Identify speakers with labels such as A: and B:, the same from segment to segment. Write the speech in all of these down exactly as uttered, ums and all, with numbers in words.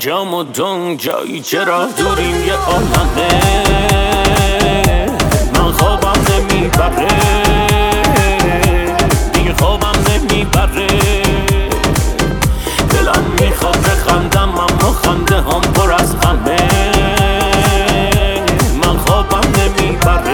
A: اینجا مدام جایی چرا دوریم یه عالمه من خوابم نمیبره دیگه خوابم نمیبره دلم میخواد بخندم اما خنده هم پر از غمه من خوابم نمیبره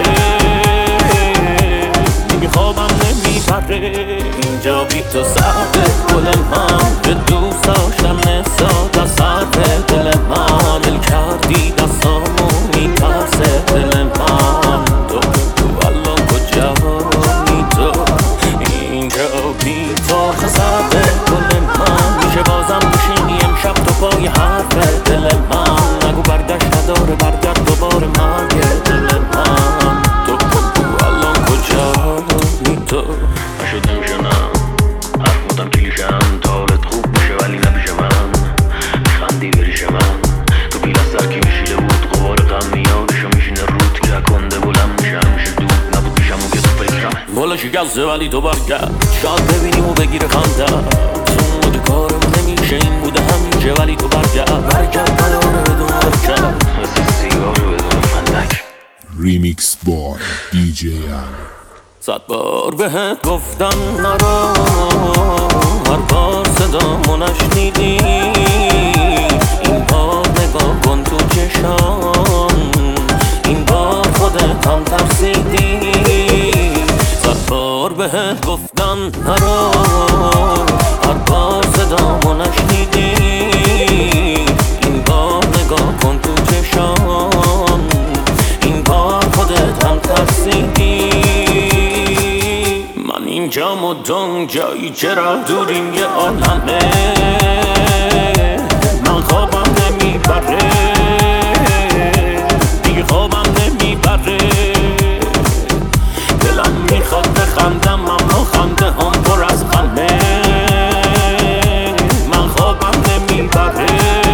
A: دیگه خوابم نمیبره اینجا بی تو سرده گل من به دوست داشتم نساد از سرده دل من دل کردی دستامو میترسه دل من تو تو الان کجایی تو اینجا بی تو خسرده گل من میشه بازم بشینی امشب تو پای حرف دل من نگو برگشت نداره برگرد دوباره مرگ دل من تو تو الان کجایی تو
B: نشد نمیشنم حرف بودم کلیشم حالت خوب میشه ولی نمیشه من خندی بریش من تو بیل از سرکی میشیده بود غبار غم میادشو میشینه رود که کنده بلم میشه همیشه دود نبود پیشم و که تو فکرم
A: بالا شکسته ولی تو برگرد شاید ببینی و بگیره خنده تو مود کارم نمیشه این بوده همیشه ولی تو برگرد برگرد نداره بدون برگرد
B: مثل سیگار بدون فندک
C: ریمیکس بای دی جی علی.
A: صد بار بهت گفتم نرو هر بار صدامو نشنیدی این بار نگاه کن تو چشام این بار خودت هم ترسیدی صد بار بهت گفتم نرو هر بار صدامو نشنیدی این بار نگاه کن تو چشام این بار خودت هم ترسیدی من اینجا مدام جایی چرا دوریم یه عالمه من خوابم نمیبره دیگه خوابم نمیبره دلم میخواد بخندم اما خنده هم پر از غمه من خوابم نمیبره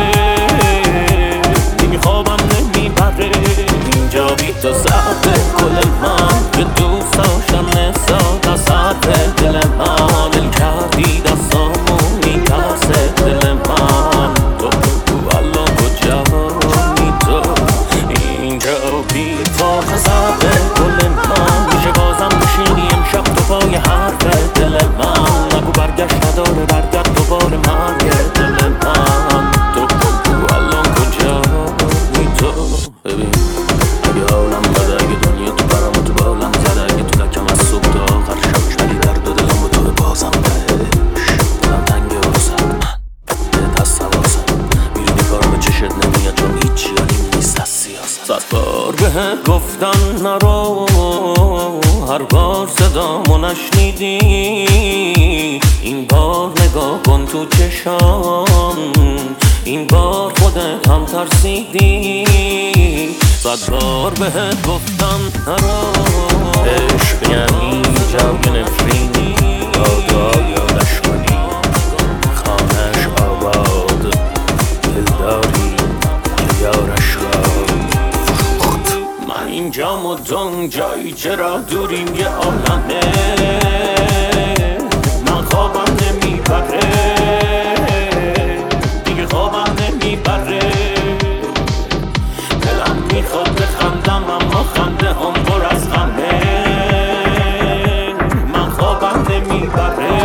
A: دیگه خوابم نمیبره اینجا بی تو سرده گل من که دوست داشتم نساد از سرده دل من دل کردی دستامو میترسه دل من تو تو الان کجایی تو اینجا بی تو خسرده گل من میشه بازم بشینی امشب تو پای حرف دل من نگو برگشت نداره برگرد دوباره مرگ دل من تو تو الان کجایی تو ببین اگه حالم بده اگه دنیا تو برام تو بالم زده اگه تو لکم از صبح تا آخر شبش ولی درد و دلم و تو بازم بهش دلم تنگه واسم من بهت هست حواسم میرینی کارم چشت نمیاد چون هیچی حالیم نیست از سیاست صد بار بهت گفتم نرو هر بار صدامو نشنیدی این بار نگاه کن تو چشام این بار خودت هم ترسیدی صد بار بهت گفتم نرو عشق یعنی جای نفرینی آدها یادش کنی خانهش آباد دلداری که یارش را فروخت من اینجا مدام جایی چرا دوریم یه عالمه من خوابم نمیبره دیگه خوابم نمیبره دلم میخواد بخندم اما خنده هم پر از غمه من خوابم نمیبره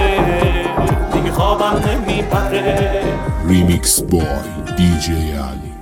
A: دیگه خوابم نمیبره
C: ریمیکس بای دی جی علی.